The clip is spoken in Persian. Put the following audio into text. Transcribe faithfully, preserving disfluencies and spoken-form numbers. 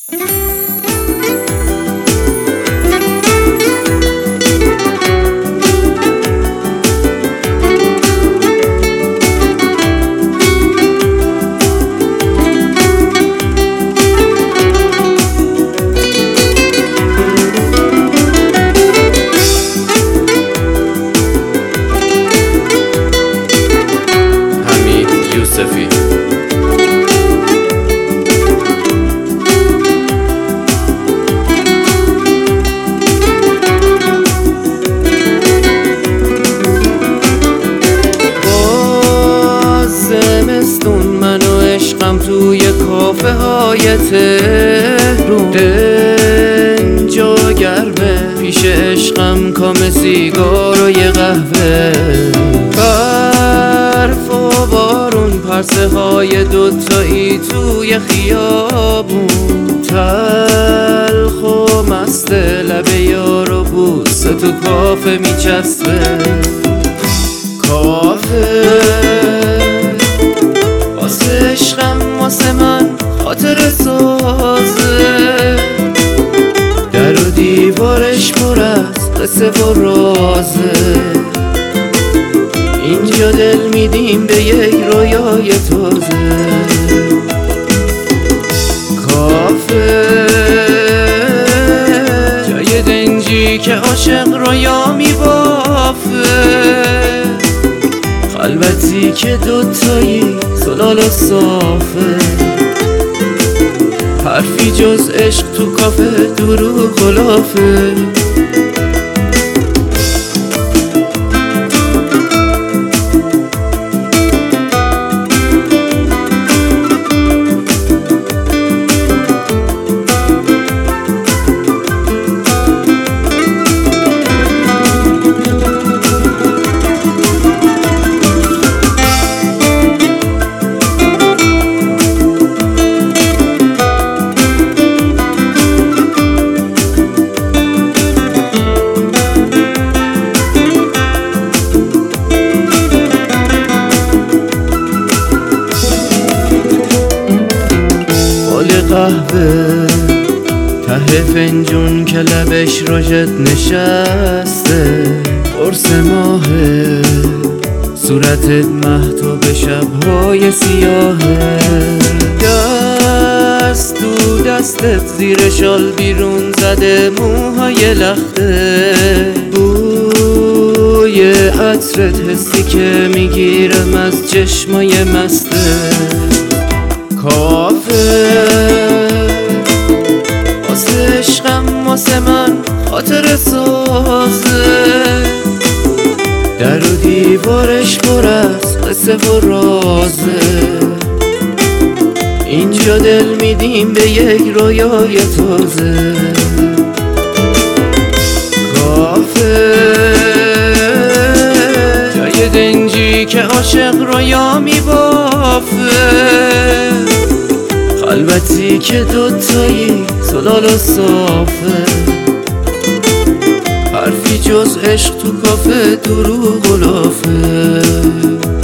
توی کافه های تهرون دنجا گرمه، پیش عشقم کام سیگار و یه قهوه، برف و بارون، پرسه های دوتایی توی خیابون، تلخ و مست لبه یار و بوسه تو کافه میچسبه. کافه واسه عشقم واسه من خاطر سازه، در و دیوارش پر از قصه و رازه، اینجا دل میدیم به یک رویای تازه. کافه جای دنجی که عاشق رویا میبافه، خلوتی که دوتایی زلال و صافه، حرفی جز عشق تو کافه دروغ و لافه. قهوه ته فنجون که لبش روشت نشسته، قرص ماهه صورتت مهتاب شبهای سیاهه، دست تو دستت زیر شال بیرون زده موهای لخته، بوی عطرت حسی که میگیرم از چشمای مسته. کافه واسه عشقم واسه من خاطر سازه، در و دیوارش پر از قصه و رازه، اینجا دل میدیم به یک رویای تازه. کافه جای دنجی که عاشق رویا میبافه، خلوتی که دوتایی زلال و صافه، حرفی جز عشق تو کافه دروغ و لافه.